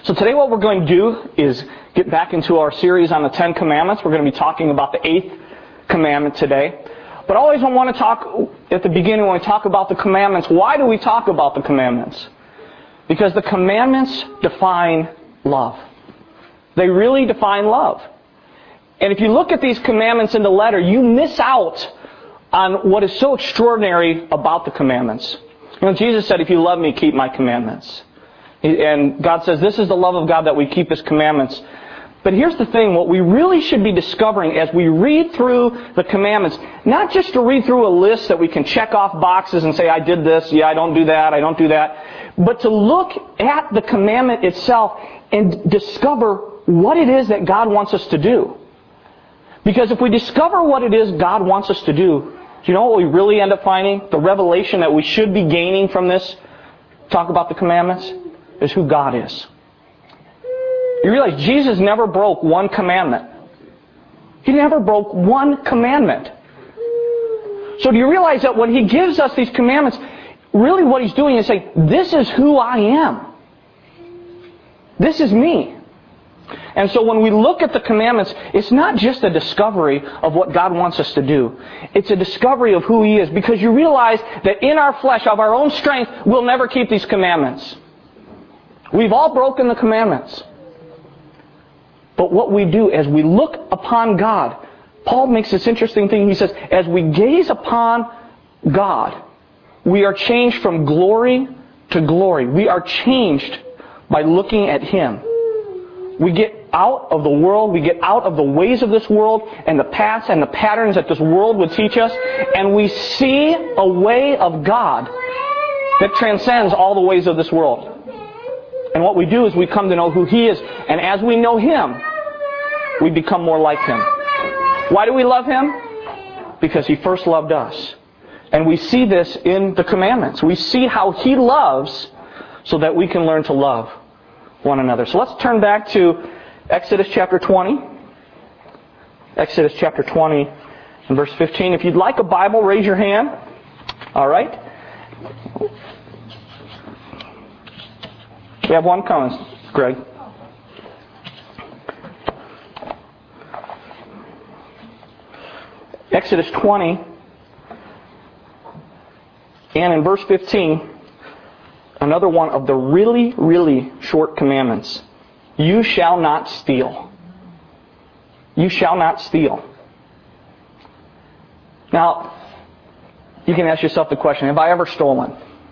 So today what we're going to do is get back into our series on the Ten Commandments. We're going to be talking about the 8th commandment today. But always I want to talk at the beginning when we talk about the commandments. Why do we talk about the commandments? Because the commandments define love. They really define love. And if you look at these commandments in the letter, you miss out on what is so extraordinary about the commandments. You know, Jesus said, if you love me, keep my commandments. And God says, this is the love of God, that we keep His commandments. But here's the thing, what we really should be discovering as we read through the commandments, not just to read through a list that we can check off boxes and say, I did this, yeah, I don't do that, I don't do that, but to look at the commandment itself and discover what it is that God wants us to do. Because if we discover what it is God wants us to do, you know what we really end up finding? The revelation that we should be gaining from this, talk about the commandments, is who God is. You realize Jesus never broke one commandment. He never broke one commandment. So do you realize that when He gives us these commandments, really what He's doing is saying, this is who I am. This is me. And so when we look at the commandments, it's not just a discovery of what God wants us to do. It's a discovery of who He is. Because you realize that in our flesh, of our own strength, we'll never keep these commandments. We've all broken the commandments. But what we do as we look upon God, Paul makes this interesting thing. He says, as we gaze upon God, we are changed from glory to glory. We are changed by looking at Him. We get out of the world, we get out of the ways of this world and the paths and the patterns that this world would teach us, and we see a way of God that transcends all the ways of this world. And what we do is we come to know who He is, and as we know Him, we become more like Him. Why do we love Him? Because He first loved us. And we see this in the commandments. We see how He loves so that we can learn to love one another. So let's turn back to Exodus chapter 20. Exodus chapter 20 and verse 15. If you'd like a Bible, raise your hand. All right. We have one coming, Greg. Exodus 20 and in verse 15, another one of the really, really short commandments. You shall not steal. You shall not steal. Now, you can ask yourself the question, have I ever stolen?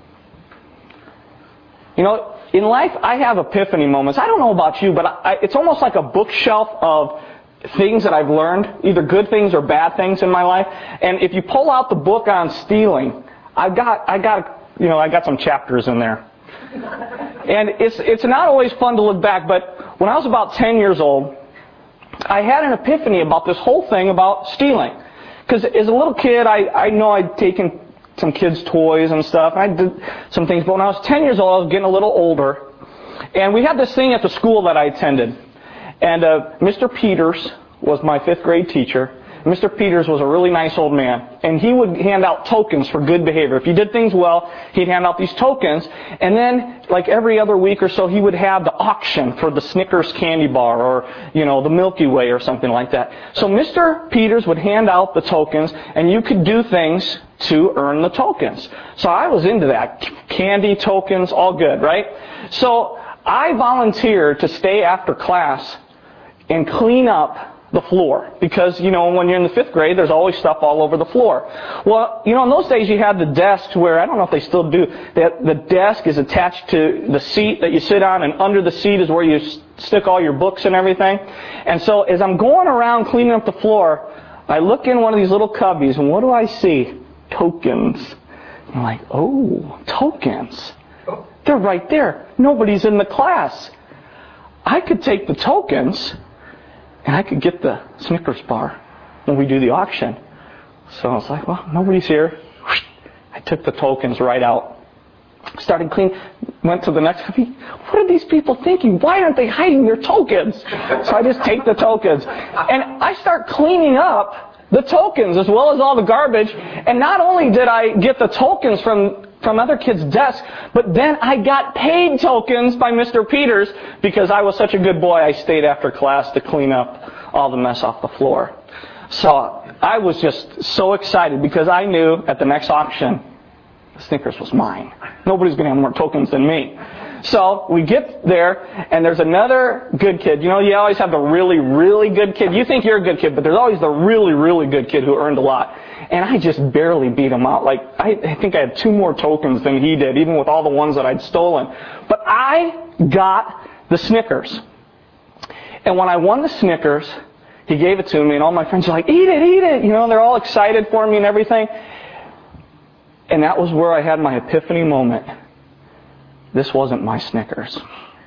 You know, in life I have epiphany moments. I don't know about you, but it's almost like a bookshelf of things that I've learned, either good things or bad things in my life. And if you pull out the book on stealing, I got some chapters in there. And it's not always fun to look back, but when I was about 10 years old, I had an epiphany about this whole thing about stealing. Because as a little kid, I know I'd taken some kids' toys and stuff, and I did some things, but when I was 10 years old, I was getting a little older, and we had this thing at the school that I attended. And Mr. Peters was my 5th grade teacher. Mr. Peters was a really nice old man. And he would hand out tokens for good behavior. If you did things well, he'd hand out these tokens. And then, like every other week or so, he would have the auction for the Snickers candy bar or, the Milky Way or something like that. So Mr. Peters would hand out the tokens, and you could do things to earn the tokens. So I was into that. Candy, tokens, all good, right? So I volunteered to stay after class and clean up the floor. Because, when you're in the 5th grade, there's always stuff all over the floor. Well, in those days you had the desk where, I don't know if they still do, that the desk is attached to the seat that you sit on, and under the seat is where you stick all your books and everything. And so as I'm going around cleaning up the floor, I look in one of these little cubbies, and what do I see? Tokens. I'm like, oh, tokens. They're right there. Nobody's in the class. I could take the tokens, and I could get the Snickers bar when we do the auction. So I was like, well, nobody's here. I took the tokens right out. Started cleaning. Went to the next cubby. What are these people thinking? Why aren't they hiding their tokens? So I just take the tokens. And I start cleaning up the tokens as well as all the garbage. And not only did I get the tokens from from other kids' desks. But then I got paid tokens by Mr. Peters because I was such a good boy. I stayed after class to clean up all the mess off the floor. So I was just so excited because I knew at the next auction, Snickers was mine. Nobody's going to have more tokens than me. So we get there, and there's another good kid. You know, you always have the really, really good kid. You think you're a good kid, but there's always the really, really good kid who earned a lot. And I just barely beat him out. Like, I think I had 2 more tokens than he did, even with all the ones that I'd stolen. But I got the Snickers. And when I won the Snickers, he gave it to me, and all my friends were like, eat it, eat it. You know, they're all excited for me and everything. And that was where I had my epiphany moment. This wasn't my Snickers.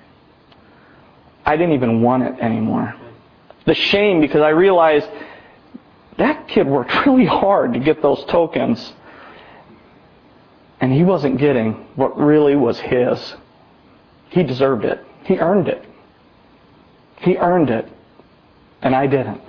I didn't even want it anymore. The shame, because I realized that kid worked really hard to get those tokens. And he wasn't getting what really was his. He deserved it. He earned it. He earned it. And I didn't.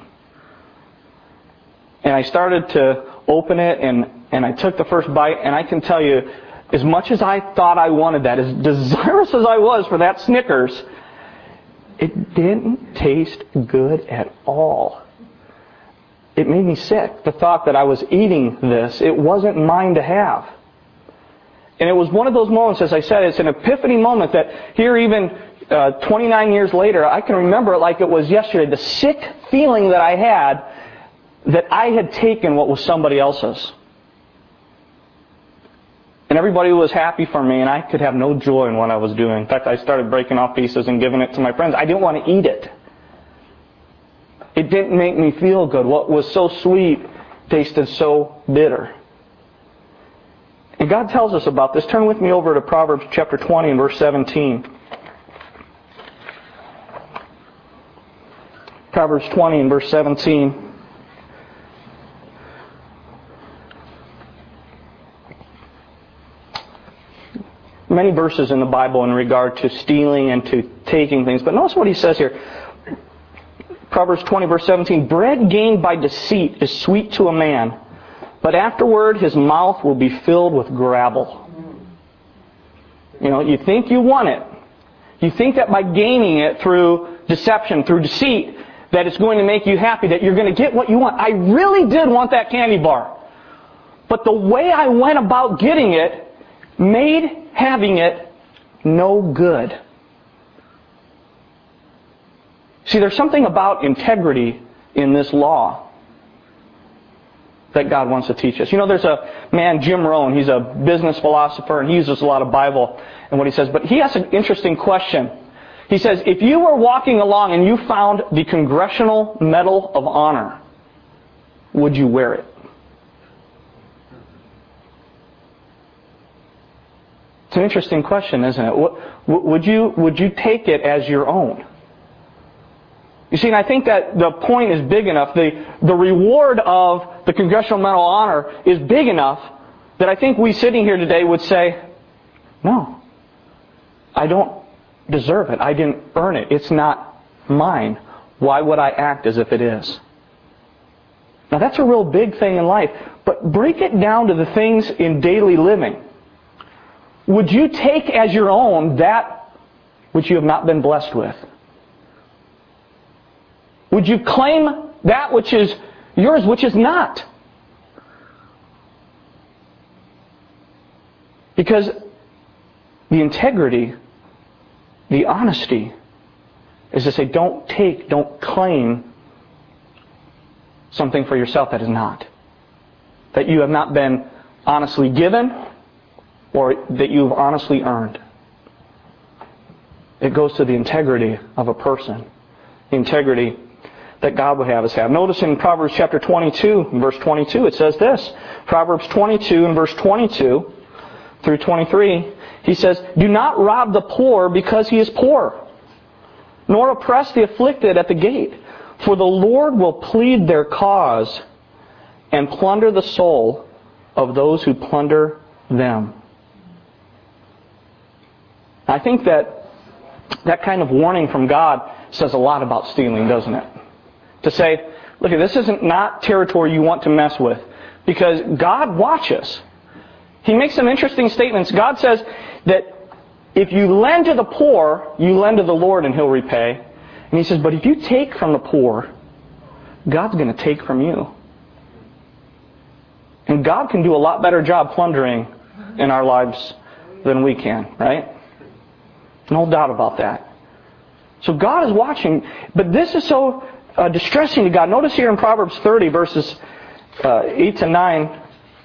And I started to open it, and I took the first bite, and I can tell you, as much as I thought I wanted that, as desirous as I was for that Snickers, it didn't taste good at all. It made me sick, the thought that I was eating this. It wasn't mine to have. And it was one of those moments, as I said, it's an epiphany moment that here even 29 years later, I can remember it like it was yesterday. The sick feeling that I had taken what was somebody else's. And everybody was happy for me, and I could have no joy in what I was doing. In fact, I started breaking off pieces and giving it to my friends. I didn't want to eat it. It didn't make me feel good. What was so sweet tasted so bitter. And God tells us about this. Turn with me over to Proverbs chapter 20 and verse 17. Proverbs 20 and verse 17. Many verses in the Bible in regard to stealing and to taking things. But notice what he says here. Proverbs 20 verse 17. Bread gained by deceit is sweet to a man, but afterward his mouth will be filled with gravel. You know, you think you want it. You think that by gaining it through deception, through deceit, that it's going to make you happy, that you're going to get what you want. I really did want that candy bar. But the way I went about getting it made having it no good. See, there's something about integrity in this law that God wants to teach us. You know, there's a man, Jim Rohn, he's a business philosopher, and he uses a lot of Bible and what he says. But he asks an interesting question. He says, if you were walking along and you found the Congressional Medal of Honor, would you wear it? It's an interesting question, isn't it? Would you take it as your own? You see, and I think that the point is big enough, the reward of the Congressional Medal of Honor is big enough that I think we sitting here today would say, no, I don't deserve it. I didn't earn it. It's not mine. Why would I act as if it is? Now that's a real big thing in life, but break it down to the things in daily living. Would you take as your own that which you have not been blessed with? Would you claim that which is yours, which is not? Because the integrity, the honesty, is to say, don't claim something for yourself that is not. That you have not been honestly given, or that you've honestly earned. It goes to the integrity of a person. The integrity that God would have us have. Notice in Proverbs chapter 22, verse 22, it says this. Proverbs 22 and verse 22 through 23, he says, do not rob the poor because he is poor, nor oppress the afflicted at the gate. For the Lord will plead their cause and plunder the soul of those who plunder them. I think that kind of warning from God says a lot about stealing, doesn't it? To say, look, this isn't not territory you want to mess with. Because God watches. He makes some interesting statements. God says that if you lend to the poor, you lend to the Lord and He'll repay. And He says, but if you take from the poor, God's going to take from you. And God can do a lot better job plundering in our lives than we can, right? No doubt about that. So God is watching, but this is so distressing to God. Notice here in Proverbs 30, verses 8 to 9,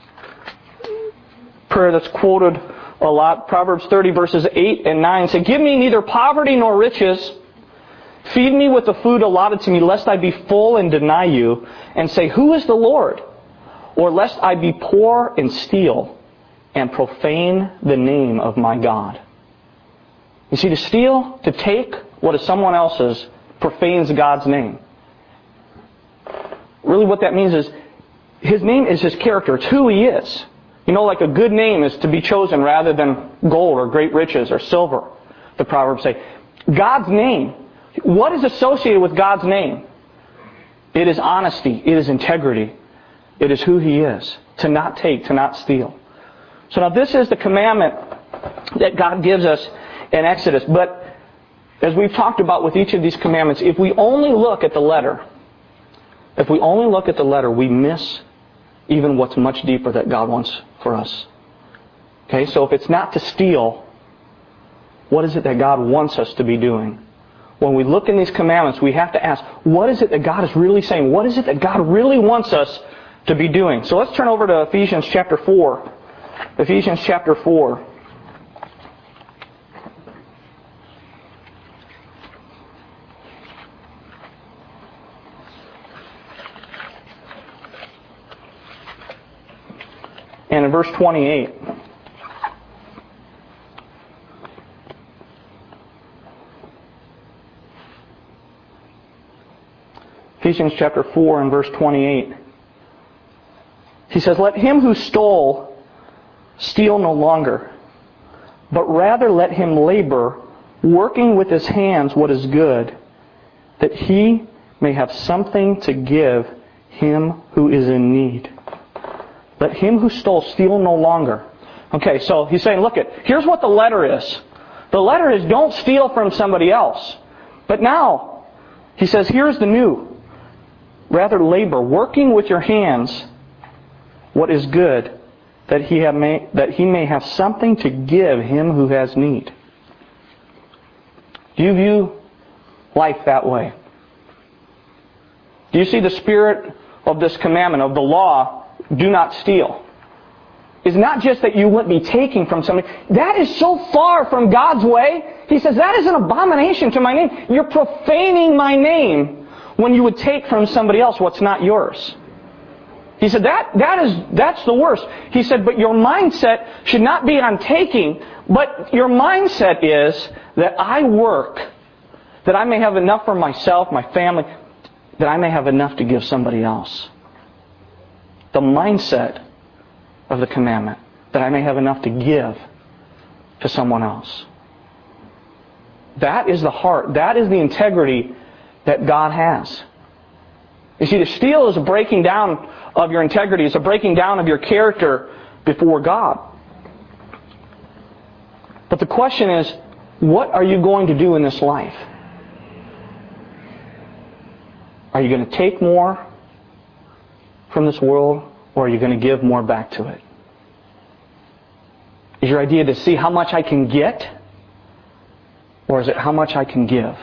prayer that's quoted a lot. Proverbs 30, verses 8 and 9 say, give me neither poverty nor riches. Feed me with the food allotted to me, lest I be full and deny you, and say, who is the Lord? Or lest I be poor and steal, and profane the name of my God. You see, to steal, to take what is someone else's, profanes God's name. Really what that means is, His name is His character. It's who He is. You know, like a good name is to be chosen rather than gold or great riches or silver, the Proverbs say. God's name, what is associated with God's name? It is honesty. It is integrity. It is who He is. To not take, to not steal. So now this is the commandment that God gives us in Exodus. But as we've talked about with each of these commandments, if we only look at the letter, we miss even what's much deeper that God wants for us. Okay, so if it's not to steal, what is it that God wants us to be doing? When we look in these commandments, we have to ask, what is it that God is really saying? What is it that God really wants us to be doing? So let's turn over to Ephesians chapter 4. Ephesians chapter 4. And in verse 28. Ephesians chapter 4 and verse 28. He says, let him who stole steal no longer, but rather let him labor, working with his hands what is good, that he may have something to give him who is in need. Let him who stole steal no longer. Okay, so he's saying, look, here's what the letter is. The letter is don't steal from somebody else. But now, he says, here's the new. Rather labor, working with your hands what is good, that he may have something to give him who has need. Do you view life that way? Do you see the spirit of this commandment, of the law, do not steal? It's not just that you wouldn't be taking from somebody. That is so far from God's way. He says, that is an abomination to my name. You're profaning my name when you would take from somebody else what's not yours. He said, that's the worst. He said, but your mindset should not be on taking, but your mindset is that I work, that I may have enough for myself, my family, that I may have enough to give somebody else. The mindset of the commandment, that I may have enough to give to someone else. That is the heart, that is the integrity that God has. You see, to steal is a breaking down of your integrity. It's a breaking down of your character before God. But the question is, what are you going to do in this life? Are you going to take more from this world, or are you going to give more back to it? Is your idea to see how much I can get, or is it how much I can give?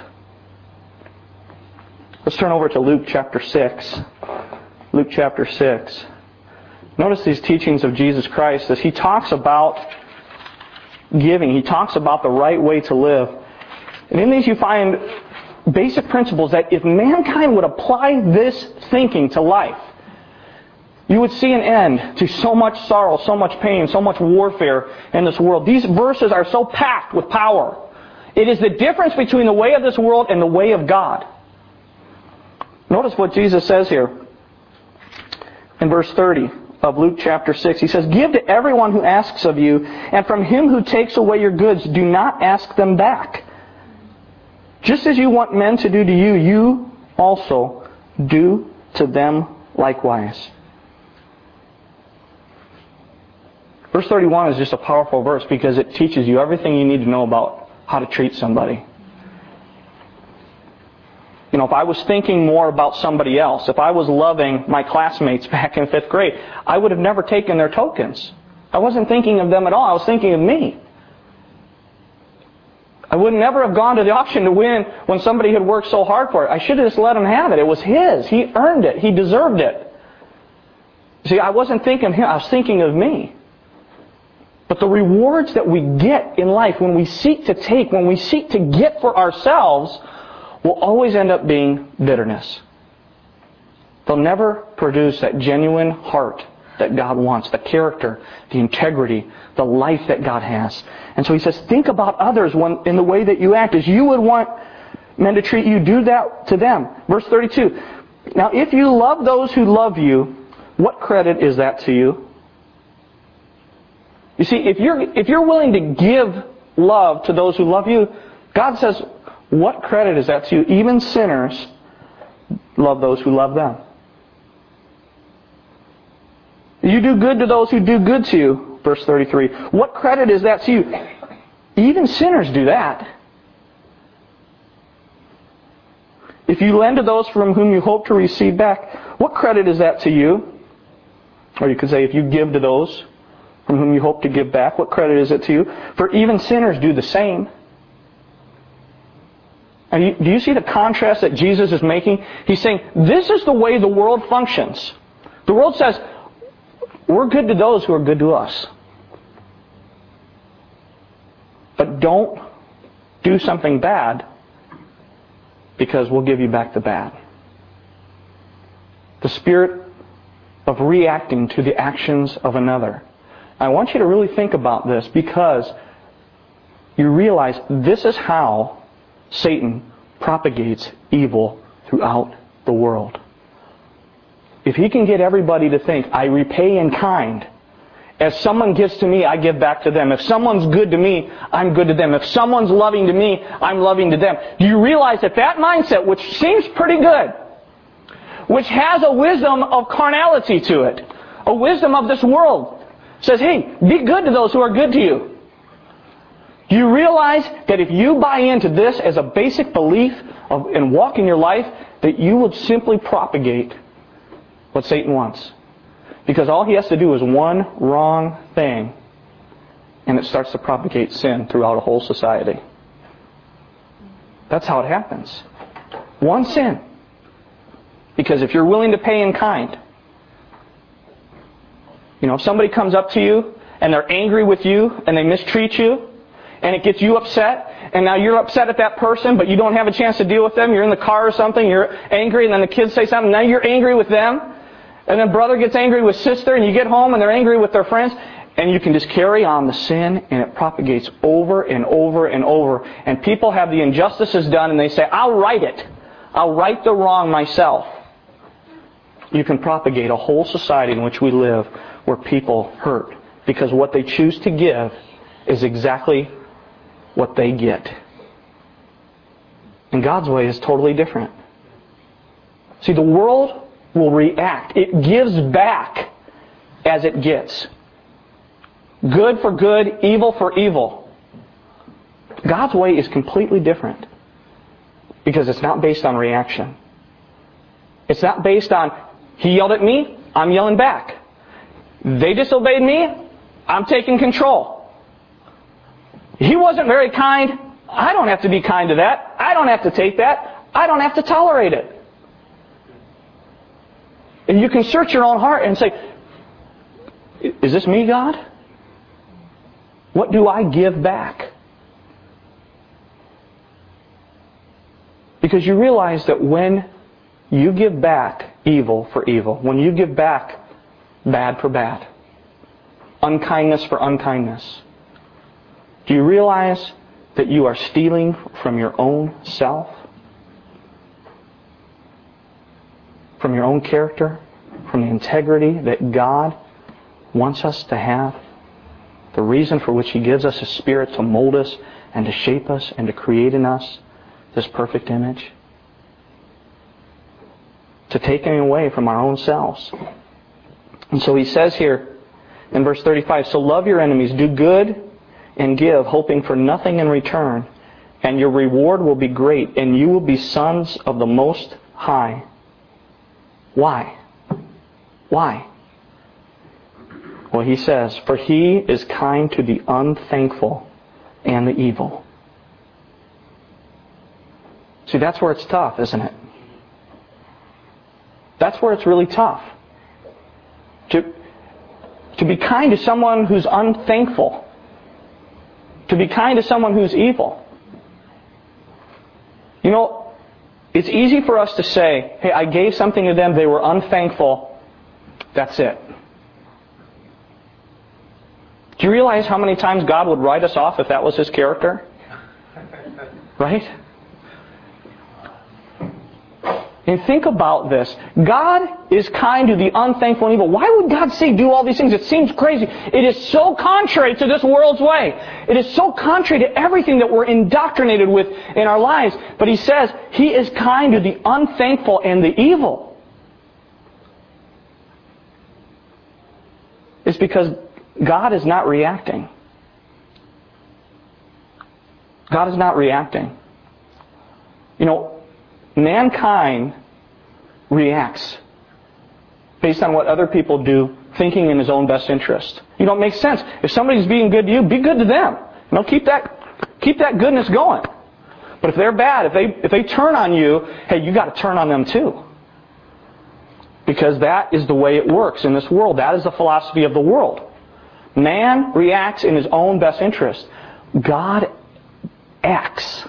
Let's turn over to Luke chapter 6. Luke chapter 6. Notice these teachings of Jesus Christ as He talks about giving. He talks about the right way to live. And in these you find basic principles that if mankind would apply this thinking to life, you would see an end to so much sorrow, so much pain, so much warfare in this world. These verses are so packed with power. It is the difference between the way of this world and the way of God. Notice what Jesus says here in verse 30 of Luke chapter 6. He says, give to everyone who asks of you, and from him who takes away your goods, do not ask them back. Just as you want men to do to you, you also do to them likewise. Verse 31 is just a powerful verse because it teaches you everything you need to know about how to treat somebody. You know, if I was thinking more about somebody else, if I was loving my classmates back in 5th grade, I would have never taken their tokens. I wasn't thinking of them at all. I was thinking of me. I would never have gone to the auction to win when somebody had worked so hard for it. I should have just let him have it. It was his. He earned it. He deserved it. See, I wasn't thinking of him. I was thinking of me. But the rewards that we get in life when we seek to take, when we seek to get for ourselves, will always end up being bitterness. They'll never produce that genuine heart that God wants, the character, the integrity, the life that God has. And so he says, think about others in the way that you act. As you would want men to treat you, do that to them. Verse 32. Now, if you love those who love you, what credit is that to you? You see, if you're willing to give love to those who love you, God says, what credit is that to you? Even sinners love those who love them. You do good to those who do good to you, verse 33. What credit is that to you? Even sinners do that. If you lend to those from whom you hope to receive back, what credit is that to you? Or you could say, if you give to those from whom you hope to give back, what credit is it to you? For even sinners do the same. And do you see the contrast that Jesus is making? He's saying, this is the way the world functions. The world says, we're good to those who are good to us. But don't do something bad because we'll give you back the bad. The spirit of reacting to the actions of another. I want you to really think about this because you realize this is how Satan propagates evil throughout the world. If he can get everybody to think, I repay in kind. As someone gives to me, I give back to them. If someone's good to me, I'm good to them. If someone's loving to me, I'm loving to them. Do you realize that that mindset, which seems pretty good, which has a wisdom of carnality to it, a wisdom of this world, says, hey, be good to those who are good to you. Do you realize that if you buy into this as a basic belief and walk in your life, that you will simply propagate what Satan wants? Because all he has to do is one wrong thing, and it starts to propagate sin throughout a whole society. That's how it happens. One sin. Because if you're willing to pay in kind, you know, if somebody comes up to you and they're angry with you and they mistreat you, and it gets you upset, and now you're upset at that person, but you don't have a chance to deal with them. You're in the car or something, you're angry, and then the kids say something, now you're angry with them. And then brother gets angry with sister, and you get home and they're angry with their friends, and you can just carry on the sin, and it propagates over and over and over. And people have the injustices done, and they say, I'll right it. I'll right the wrong myself. You can propagate a whole society in which we live where people hurt because what they choose to give is exactly what they get. And God's way is totally different. See, the world will react. It gives back as it gets. Good for good, evil for evil. God's way is completely different because it's not based on reaction. It's not based on, he yelled at me, I'm yelling back. They disobeyed me, I'm taking control. He wasn't very kind. I don't have to be kind to that. I don't have to take that. I don't have to tolerate it. And you can search your own heart and say, is this me, God? What do I give back? Because you realize that when you give back evil for evil, when you give back bad for bad, unkindness for unkindness, do you realize that you are stealing from your own self? From your own character? From the integrity that God wants us to have? The reason for which He gives us His Spirit to mold us and to shape us and to create in us this perfect image? To take it away from our own selves. And so He says here, In verse 35, so love your enemies, do good and give, hoping for nothing in return, and your reward will be great, and you will be sons of the Most High. Why? Why? Well, he says, for He is kind to the unthankful and the evil. See, that's where it's tough, isn't it? That's where it's really tough. To be kind to someone who's unthankful. To be kind to someone who's evil. You know, it's easy for us to say, hey, I gave something to them, they were unthankful, that's it. Do you realize how many times God would write us off if that was His character? Right? And think about this. God is kind to the unthankful and evil. Why would God say do all these things? It seems crazy. It is so contrary to this world's way. It is so contrary to everything that we're indoctrinated with in our lives. But He says He is kind to the unthankful and the evil. It's because God is not reacting. God is not reacting. You know, mankind reacts based on what other people do, thinking in his own best interest. You know, it makes sense. If somebody's being good to you, be good to them. You know, keep that goodness going. But if they're bad, if they turn on you, hey, you got to turn on them too. Because that is the way it works in this world. That is the philosophy of the world. Man reacts in his own best interest. God acts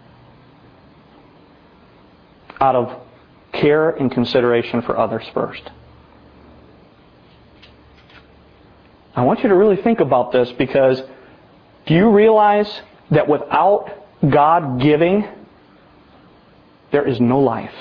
out of care and consideration for others first. I want you to really think about this, because do you realize that without God giving, there is no life?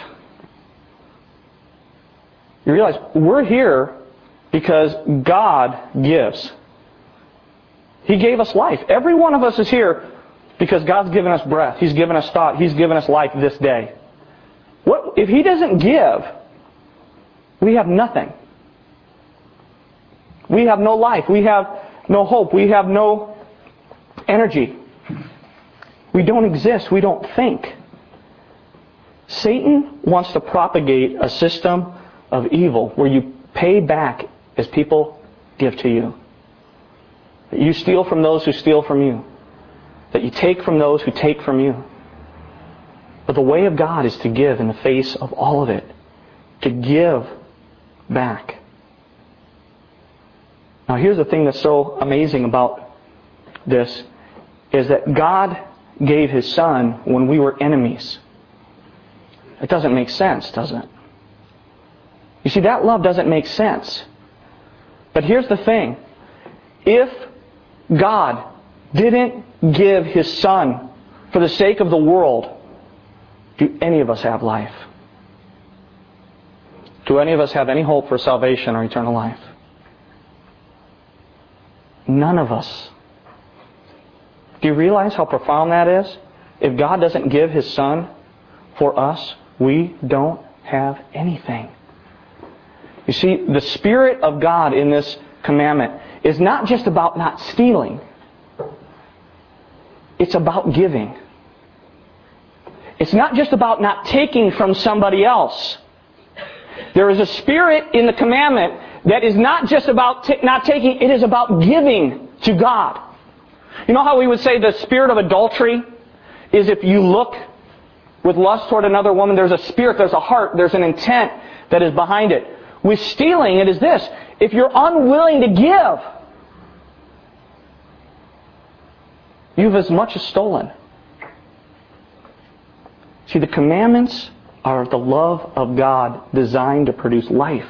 You realize we're here because God gives. He gave us life. Every one of us is here because God's given us breath. He's given us thought. He's given us life this day. What if He doesn't give? We have nothing. We have no life. We have no hope. We have no energy. We don't exist. We don't think. Satan wants to propagate a system of evil where you pay back as people give to you. That you steal from those who steal from you. That you take from those who take from you. But the way of God is to give in the face of all of it. To give back. Now here's the thing that's so amazing about this, is that God gave His Son when we were enemies. It doesn't make sense, does it? You see, that love doesn't make sense. But here's the thing. If God didn't give His Son for the sake of the world, do any of us have life? Do any of us have any hope for salvation or eternal life? None of us. Do you realize how profound that is? If God doesn't give His Son for us, we don't have anything. You see, the Spirit of God in this commandment is not just about not stealing. It's about giving. It's not just about not taking from somebody else. There is a spirit in the commandment that is not just about not taking, it is about giving to God. You know how we would say the spirit of adultery is if you look with lust toward another woman, there's a spirit, there's a heart, there's an intent that is behind it. With stealing, it is this: if you're unwilling to give, you've as much as stolen. See, the commandments are the love of God designed to produce life.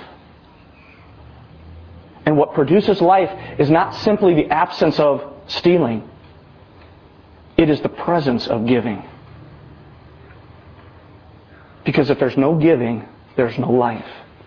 And what produces life is not simply the absence of stealing. It is the presence of giving. Because if there's no giving, there's no life.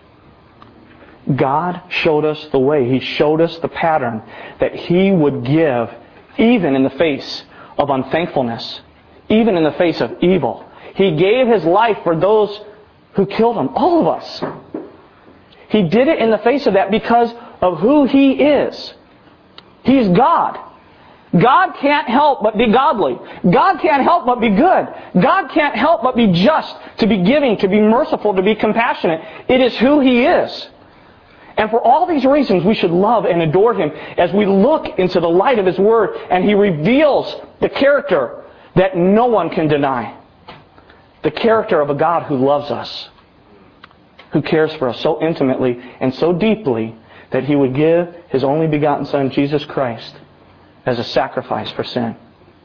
God showed us the way. He showed us the pattern that He would give even in the face of unthankfulness, even in the face of evil. He gave His life for those who killed Him, all of us. He did it in the face of that because of who He is. He's God. God can't help but be godly. God can't help but be good. God can't help but be just, to be giving, to be merciful, to be compassionate. It is who He is. And for all these reasons, we should love and adore Him as we look into the light of His Word and He reveals the character that no one can deny. The character of a God who loves us, who cares for us so intimately and so deeply that He would give His only begotten Son, Jesus Christ, as a sacrifice for sin.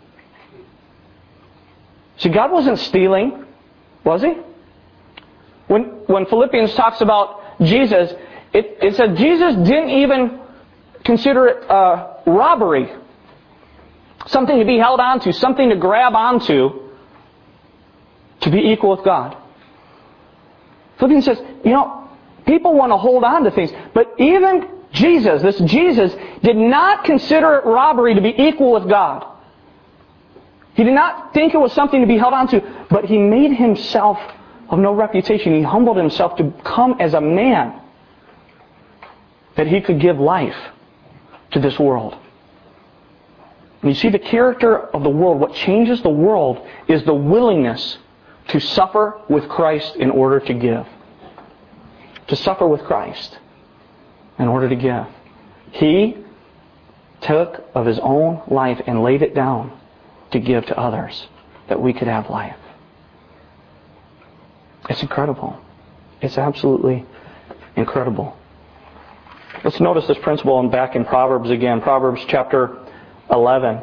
See, God wasn't stealing, was He? When Philippians talks about Jesus, it said Jesus didn't even consider it robbery. Something to be held onto, something to grab onto, to be equal with God. Philippians says, people want to hold on to things, but even Jesus, this Jesus, did not consider it robbery to be equal with God. He did not think it was something to be held on to, but He made Himself of no reputation. He humbled Himself to come as a man that He could give life to this world. And you see, the character of the world, what changes the world is the willingness to suffer with Christ in order to give. To suffer with Christ in order to give. He took of His own life and laid it down to give to others that we could have life. It's incredible. It's absolutely incredible. Let's notice this principle back in Proverbs again. Proverbs chapter 11.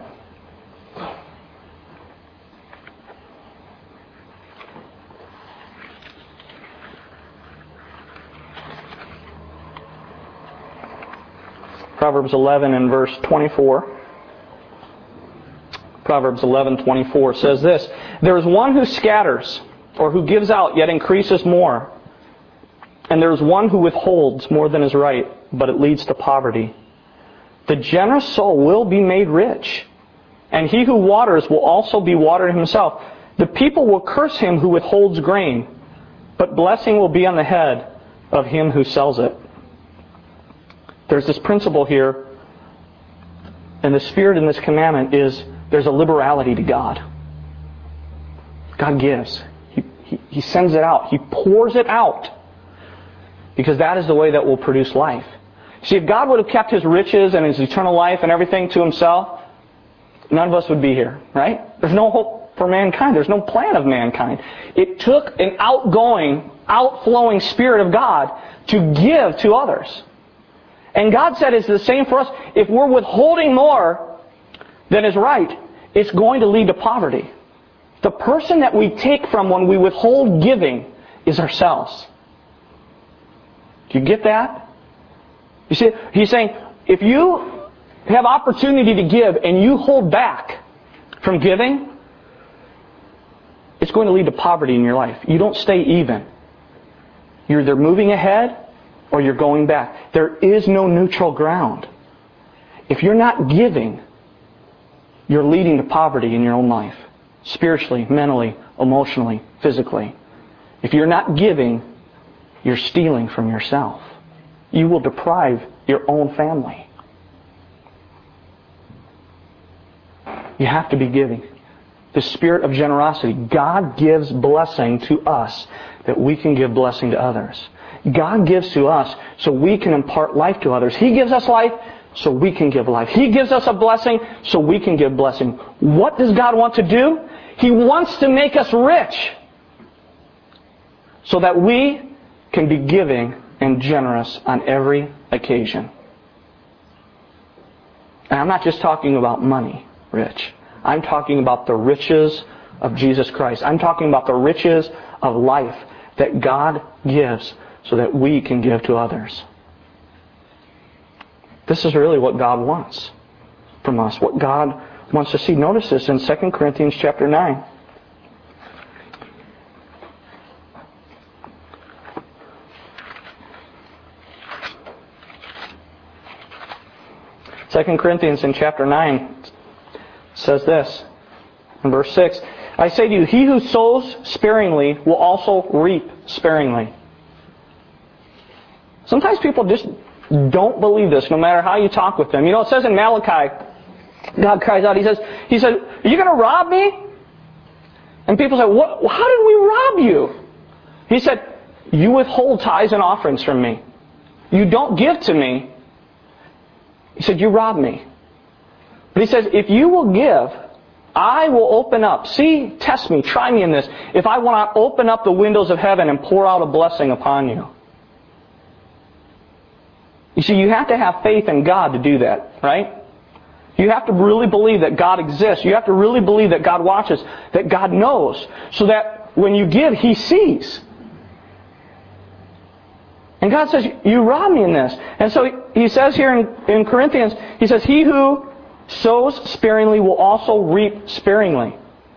Proverbs 11 and verse 24. Proverbs 11:24 says this: "There is one who scatters, or who gives out, yet increases more. And there is one who withholds more than is right, but it leads to poverty. The generous soul will be made rich, and he who waters will also be watered himself. The people will curse him who withholds grain, but blessing will be on the head of him who sells it." There's this principle here, and the spirit in this commandment is there's a liberality to God. God gives. He sends it out. He pours it out. Because that is the way that will produce life. See, if God would have kept His riches and His eternal life and everything to Himself, none of us would be here, right? There's no hope for mankind. There's no plan of mankind. It took an outflowing Spirit of God to give to others. And God said it's the same for us. If we're withholding more than is right, it's going to lead to poverty. The person that we take from when we withhold giving is ourselves. Do you get that? You see, He's saying, if you have opportunity to give and you hold back from giving, it's going to lead to poverty in your life. You don't stay even. You're either moving ahead or you're going back. There is no neutral ground. If you're not giving, you're leading to poverty in your own life. Spiritually, mentally, emotionally, physically. If you're not giving, you're stealing from yourself. You will deprive your own family. You have to be giving. The spirit of generosity. God gives blessing to us that we can give blessing to others. God gives to us so we can impart life to others. He gives us life so we can give life. He gives us a blessing so we can give blessing. What does God want to do? He wants to make us rich so that we can be giving and generous on every occasion. And I'm not just talking about money, rich. I'm talking about the riches of Jesus Christ. I'm talking about the riches of life that God gives so that we can give to others. This is really what God wants from us, what God wants to see. Notice this in 2 Corinthians chapter 9. 2 Corinthians in chapter 9 says this, in verse 6, "I say to you, he who sows sparingly will also reap sparingly." Sometimes people just don't believe this, no matter how you talk with them. You know, it says in Malachi, God cries out, He says, are you going to rob me? And people say, what? How did we rob you? He said, you withhold tithes and offerings from me. You don't give to me. He said, you rob me. But He says, if you will give, I will open up. See, test me, try me in this. If I want to open up the windows of heaven and pour out a blessing upon you. You see, you have to have faith in God to do that, right? You have to really believe that God exists. You have to really believe that God watches, that God knows, so that when you give, He sees. And God says, you rob me in this. And so He says here in Corinthians, He says, he who sows sparingly will also reap sparingly.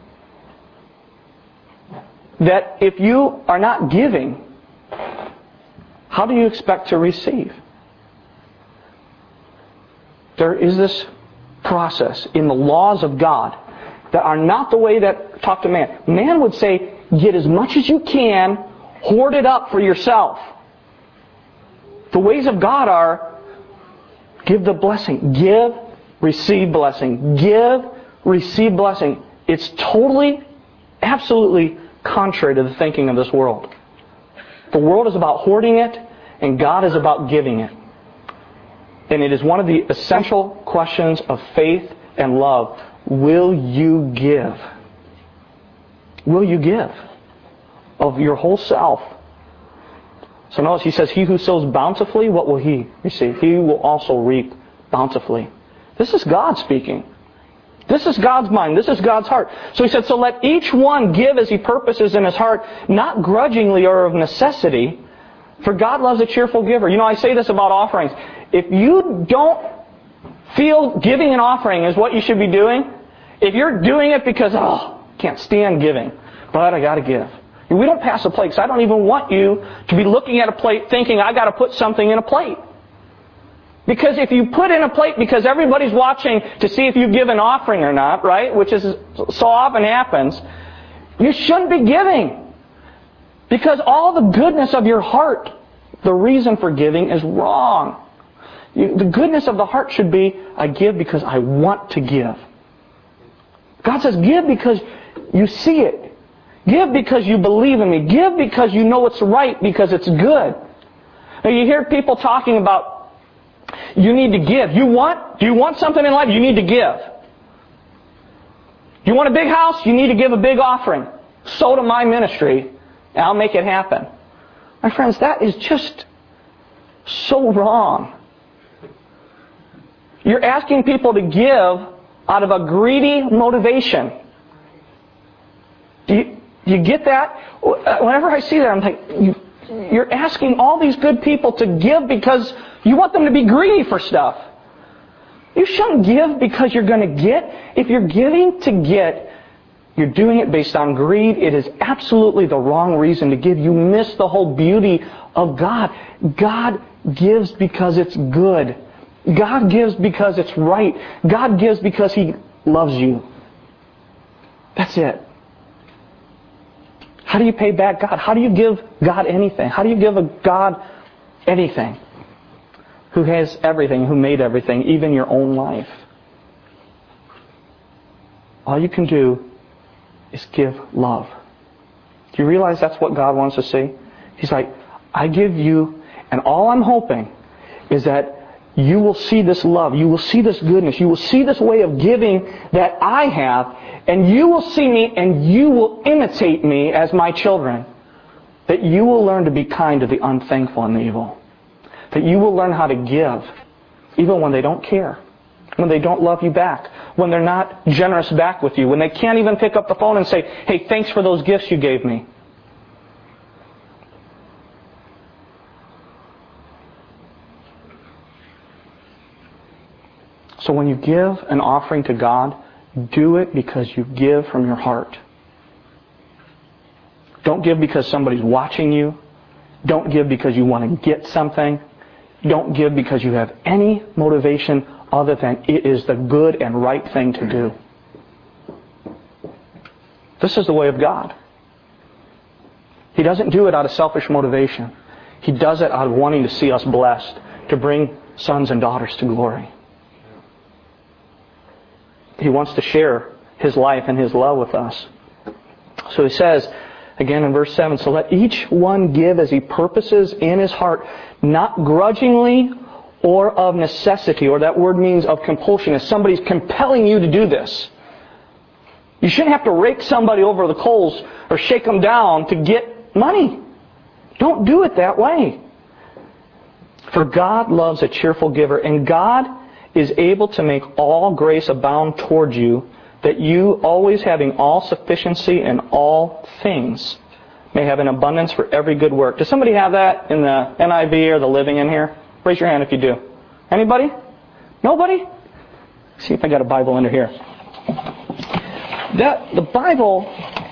That if you are not giving, how do you expect to receive? There is this process in the laws of God that are not the way that talk to man. Man would say, get as much as you can, hoard it up for yourself. The ways of God are, give the blessing. Give, receive blessing. Give, receive blessing. It's totally, absolutely contrary to the thinking of this world. The world is about hoarding it, and God is about giving it. And it is one of the essential questions of faith and love. Will you give? Will you give of your whole self? So notice He says, he who sows bountifully, what will he receive? He will also reap bountifully. This is God speaking. This is God's mind. This is God's heart. So He said, so let each one give as he purposes in his heart, not grudgingly or of necessity, for God loves a cheerful giver. You know, I say this about offerings. If you don't feel giving an offering is what you should be doing, if you're doing it because, can't stand giving, but I got to give. We don't pass a plate because I don't even want you to be looking at a plate thinking I got to put something in a plate. Because if you put in a plate because everybody's watching to see if you give an offering or not, right, which is so often happens, you shouldn't be giving. Because all the goodness of your heart, the reason for giving is wrong. The goodness of the heart should be, I give because I want to give. God says, give because you see it. Give because you believe in me. Give because you know it's right, because it's good. Now you hear people talking about, you need to give. Do you want something in life? You need to give. Do you want a big house? You need to give a big offering. Sow to my ministry, and I'll make it happen. My friends, that is just so wrong. You're asking people to give out of a greedy motivation. Do you get that? Whenever I see that, I'm like, you're asking all these good people to give because you want them to be greedy for stuff. You shouldn't give because you're going to get. If you're giving to get, you're doing it based on greed. It is absolutely the wrong reason to give. You miss the whole beauty of God. God gives because it's good. God gives because it's right. God gives because He loves you. That's it. How do you pay back God? How do you give God anything? How do you give a God anything? Who has everything, who made everything, even your own life. All you can do is give love. Do you realize that's what God wants to see? He's like, I give you, and all I'm hoping is that you will see this love, you will see this goodness, you will see this way of giving that I have, and you will see me and you will imitate me as my children. That you will learn to be kind to the unthankful and the evil. That you will learn how to give, even when they don't care, when they don't love you back, when they're not generous back with you, when they can't even pick up the phone and say, hey, thanks for those gifts you gave me. So when you give an offering to God, do it because you give from your heart. Don't give because somebody's watching you. Don't give because you want to get something. Don't give because you have any motivation other than it is the good and right thing to do. This is the way of God. He doesn't do it out of selfish motivation. He does it out of wanting to see us blessed to bring sons and daughters to glory. He wants to share His life and His love with us. So He says, again in verse 7, so let each one give as he purposes in his heart, not grudgingly or of necessity, or that word means of compulsion, as somebody's compelling you to do this. You shouldn't have to rake somebody over the coals or shake them down to get money. Don't do it that way. For God loves a cheerful giver, and God is able to make all grace abound toward you, that you, always having all sufficiency in all things, may have an abundance for every good work. Does somebody have that in the NIV or the Living in here? Raise your hand if you do. Anybody? Nobody? See if I got a Bible under here. The Bible...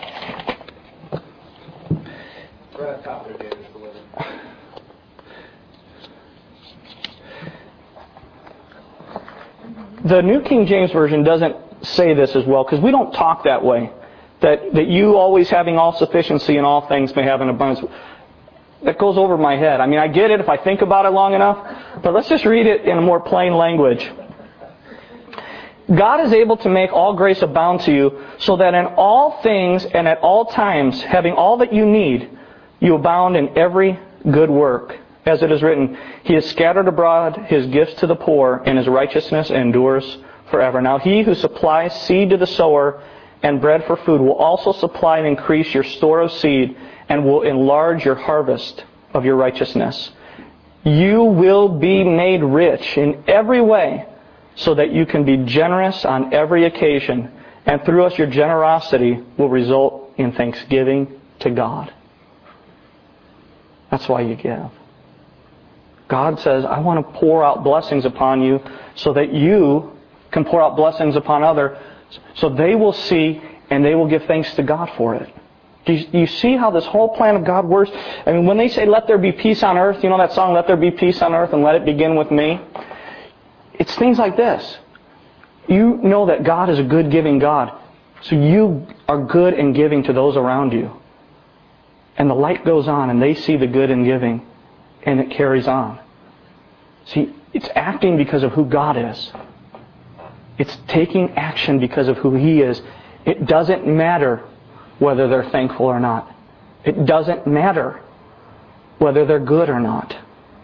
The New King James Version doesn't say this as well, because we don't talk that way. That you, always having all sufficiency in all things, may have an abundance. That goes over my head. I mean, I get it if I think about it long enough, but let's just read it in a more plain language. God is able to make all grace abound to you, so that in all things and at all times, having all that you need, you abound in every good work. As it is written, He has scattered abroad His gifts to the poor, and His righteousness endures forever. Now He who supplies seed to the sower and bread for food will also supply and increase your store of seed, and will enlarge your harvest of your righteousness. You will be made rich in every way, so that you can be generous on every occasion, and through us your generosity will result in thanksgiving to God. That's why you give. God says, I want to pour out blessings upon you so that you can pour out blessings upon others, so they will see and they will give thanks to God for it. Do you see how this whole plan of God works? I mean, when they say, let there be peace on earth, you know that song, let there be peace on earth and let it begin with me? It's things like this. You know that God is a good giving God, so you are good in giving to those around you. And the light goes on and they see the good in giving, and it carries on. See, it's acting because of who God is. It's taking action because of who He is. It doesn't matter whether they're thankful or not. It doesn't matter whether they're good or not.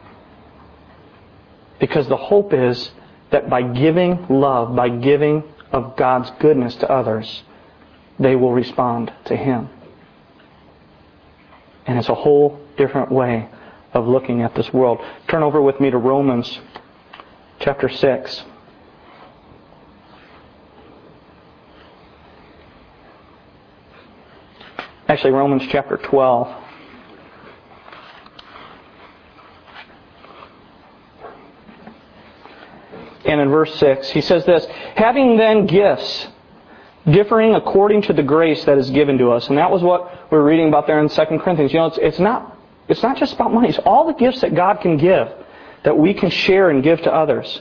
Because the hope is that by giving love, by giving of God's goodness to others, they will respond to Him. And it's a whole different way of looking at this world. Turn over with me to Romans chapter 6. Actually, Romans chapter 12. And in verse 6, he says this, having then gifts differing according to the grace that is given to us. And that was what we're reading about there in 2 Corinthians. You know, it's not just about money. It's all the gifts that God can give that we can share and give to others.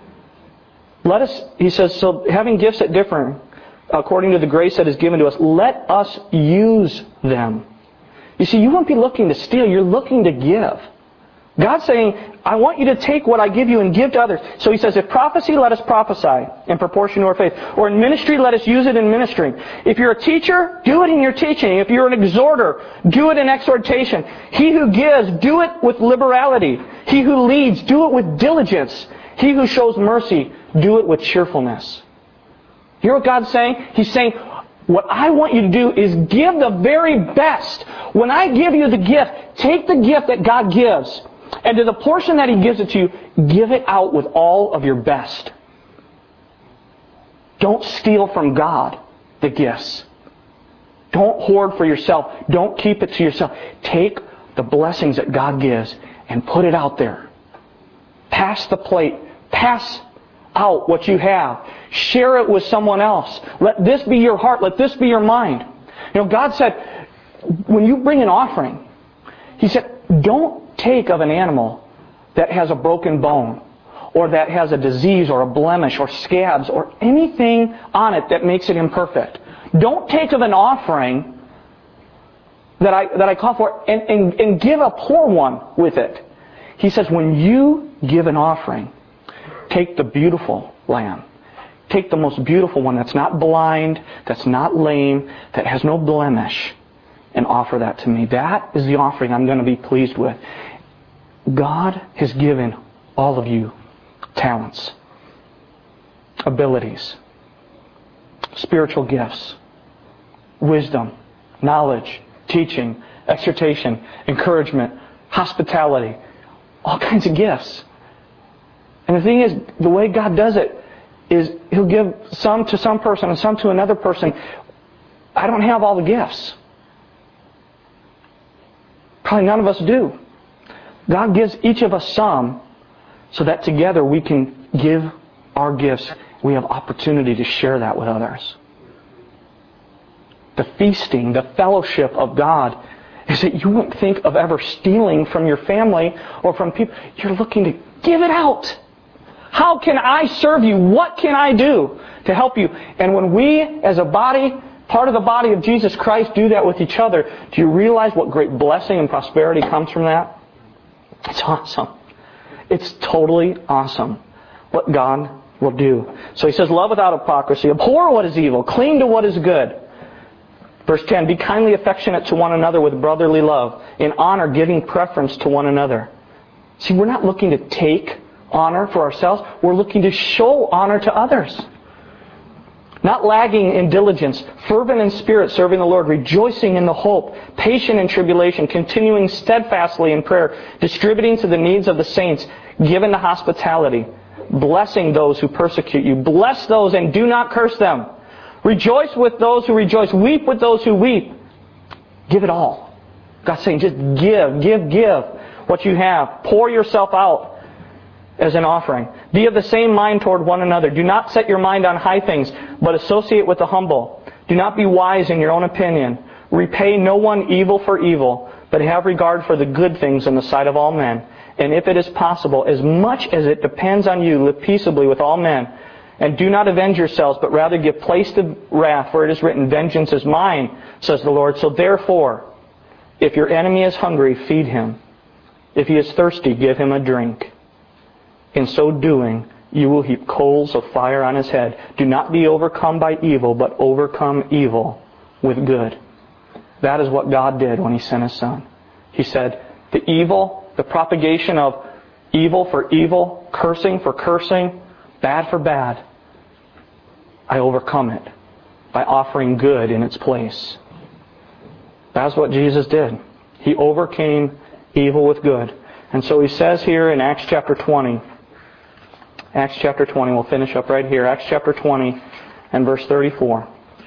He says, so having gifts that differ according to the grace that is given to us, let us use them. You see, you won't be looking to steal, you're looking to give. God's saying, I want you to take what I give you and give to others. So He says, if prophecy, let us prophesy in proportion to our faith. Or in ministry, let us use it in ministering. If you're a teacher, do it in your teaching. If you're an exhorter, do it in exhortation. He who gives, do it with liberality. He who leads, do it with diligence. He who shows mercy, do it with cheerfulness. You hear what God's saying? He's saying, what I want you to do is give the very best. When I give you the gift, take the gift that God gives, and to the portion that He gives it to you, give it out with all of your best. Don't steal from God the gifts. Don't hoard for yourself. Don't keep it to yourself. Take the blessings that God gives and put it out there. Pass the plate. Pass out what you have. Share it with someone else. Let this be your heart. Let this be your mind. You know, God said, when you bring an offering, He said, don't take of an animal that has a broken bone, or that has a disease or a blemish or scabs or anything on it that makes it imperfect. Don't take of an offering that I call for and give a poor one with it. He says, when you give an offering, take the beautiful lamb. Take the most beautiful one that's not blind, that's not lame, that has no blemish, and offer that to me. That is the offering I'm going to be pleased with. God has given all of you talents, abilities, spiritual gifts, wisdom, knowledge, teaching, exhortation, encouragement, hospitality, all kinds of gifts. And the thing is, the way God does it is He'll give some to some person and some to another person. I don't have all the gifts. Probably none of us do. God gives each of us some so that together we can give our gifts. We have opportunity to share that with others. The feasting, the fellowship of God is that you wouldn't think of ever stealing from your family or from people. You're looking to give it out. How can I serve you? What can I do to help you? And when we, as a body, part of the body of Jesus Christ, do that with each other, do you realize what great blessing and prosperity comes from that? It's awesome. It's totally awesome what God will do. So He says, love without hypocrisy. Abhor what is evil. Cling to what is good. Verse 10, be kindly affectionate to one another with brotherly love, in honor giving preference to one another. See, we're not looking to take honor for ourselves. We're looking to show honor to others. Not lagging in diligence, fervent in spirit, serving the Lord, rejoicing in the hope, patient in tribulation, continuing steadfastly in prayer, distributing to the needs of the saints, given to hospitality, blessing those who persecute you. Bless those and do not curse them. Rejoice with those who rejoice. Weep with those who weep. Give it all. God's saying, just give what you have. Pour yourself out as an offering. Be of the same mind toward one another. Do not set your mind on high things, but associate with the humble. Do not be wise in your own opinion. Repay no one evil for evil, but have regard for the good things in the sight of all men. And if it is possible, as much as it depends on you, live peaceably with all men. And do not avenge yourselves, but rather give place to wrath, for it is written, vengeance is mine, says the Lord. So therefore, if your enemy is hungry, feed him. If he is thirsty, give him a drink. In so doing, you will heap coals of fire on his head. Do not be overcome by evil, but overcome evil with good. That is what God did when He sent His Son. He said, the evil, the propagation of evil for evil, cursing for cursing, bad for bad, I overcome it by offering good in its place. That's what Jesus did. He overcame evil with good. And so He says here in Acts chapter 20, we'll finish up right here, Acts chapter 20 and verse 34.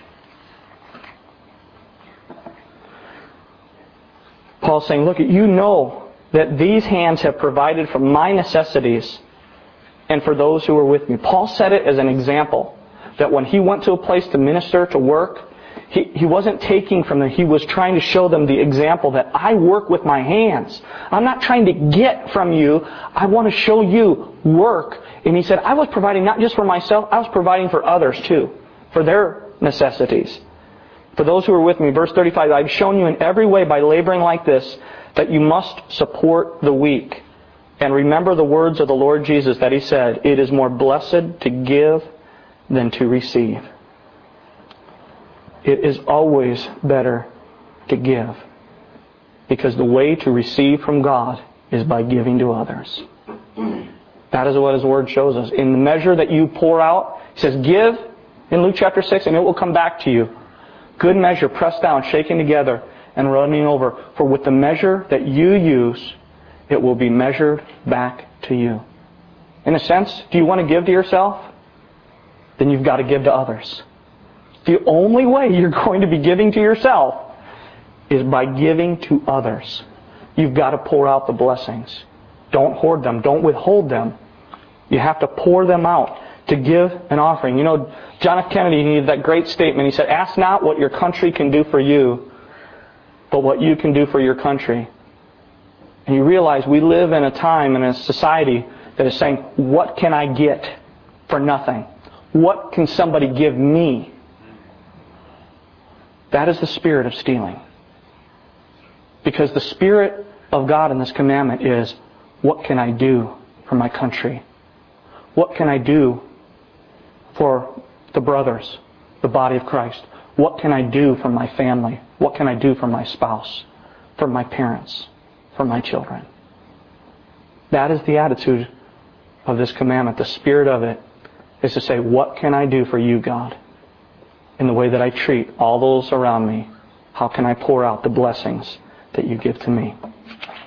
Paul's saying, look, you know that these hands have provided for my necessities and for those who are with me. Paul said it as an example, that when he went to a place to minister, to work, he wasn't taking from them. He was trying to show them the example that I work with my hands. I'm not trying to get from you. I want to show you work. And he said, I was providing not just for myself, I was providing for others too, for their necessities. For those who are with me, verse 35, I've shown you in every way by laboring like this that you must support the weak. And remember the words of the Lord Jesus that He said, it is more blessed to give than to receive. It is always better to give. Because the way to receive from God is by giving to others. That is what His Word shows us. In the measure that you pour out, He says, give in Luke chapter 6 and it will come back to you. Good measure, pressed down, shaken together, and running over. For with the measure that you use, it will be measured back to you. In a sense, do you want to give to yourself? Then you've got to give to others. The only way you're going to be giving to yourself is by giving to others. You've got to pour out the blessings. Don't hoard them. Don't withhold them. You have to pour them out to give an offering. You know, John F. Kennedy needed that great statement. He said, ask not what your country can do for you, but what you can do for your country. And you realize we live in a time, in a society that is saying, what can I get for nothing? What can somebody give me? That is the spirit of stealing. Because the Spirit of God in this commandment is, what can I do for my country? What can I do for the brothers, the body of Christ? What can I do for my family? What can I do for my spouse, for my parents, for my children? That is the attitude of this commandment. The spirit of it is to say, what can I do for you, God? In the way that I treat all those around me, how can I pour out the blessings that you give to me?